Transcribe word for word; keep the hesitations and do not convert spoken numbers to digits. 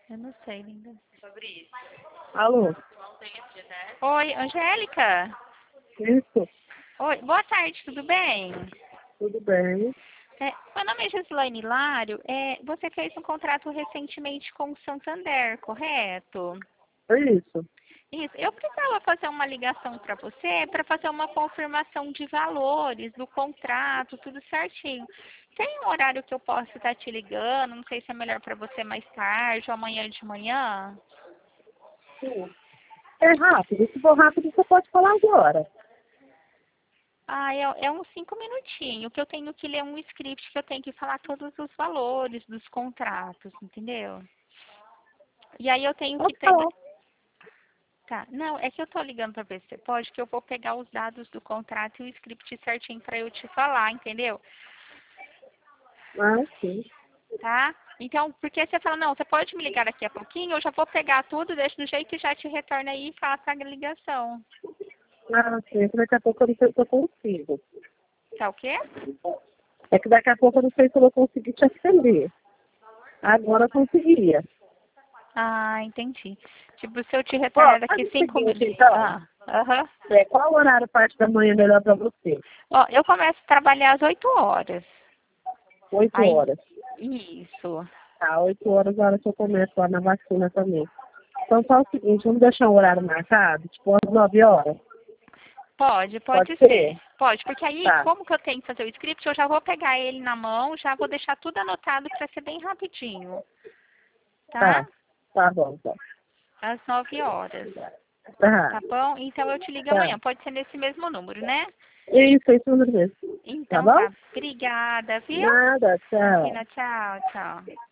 Eu não sei, linda. Alô? Oi, Angélica? Isso? Oi, boa tarde, tudo bem? Tudo bem? É, meu nome é Gislaine Hilário. É, você fez um contrato recentemente com o Santander, correto? É isso. Isso. Eu precisava fazer uma ligação para você para fazer uma confirmação de valores do contrato, tudo certinho. Tem um horário que eu posso estar te ligando? Não sei se é melhor para você mais tarde ou amanhã de manhã. Sim. É rápido. Se for rápido, você pode falar agora. Ah, é, é uns cinco minutinhos, que eu tenho que ler um script, que eu tenho que falar todos os valores dos contratos, entendeu? E aí eu tenho que Pode pegar... falar. Tá, não, é que eu tô ligando pra ver se você pode, que eu vou pegar os dados do contrato e o script certinho pra eu te falar, entendeu? Ah, sim. Tá? Então, porque você fala, não, você pode me ligar daqui a pouquinho, eu já vou pegar tudo, deixo do jeito e já te retorno aí e faço a ligação. Ah, sim. É que daqui a pouco eu não sei se eu consigo. Tá o quê? É que daqui a pouco eu não sei se eu vou conseguir te atender. Agora eu conseguiria. Ah, entendi. Tipo, se eu te Ó, retornar faz daqui o cinco seguinte, minutos. então. Ah, aham. É, qual horário parte da manhã melhor pra você? Ó, eu começo a trabalhar às oito horas. Oito Aí, horas. isso. Tá, oito horas é a hora que eu começo lá na vacina também. Então faz o seguinte, vamos deixar um horário marcado, tipo às nove horas. Pode, Pode pode ser? ser. Pode, porque aí, Tá, como que eu tenho que fazer o script, eu já vou pegar ele na mão, já vou deixar tudo anotado para ser bem rapidinho. Tá? tá. Tá bom, então. Às nove horas. Tá, Tá bom? Então eu te ligo tá. amanhã. Pode ser nesse mesmo número, né? Isso, isso mesmo. Tá Então bom? tá. Obrigada, viu? Nada, tchau. Imagina, tchau, tchau.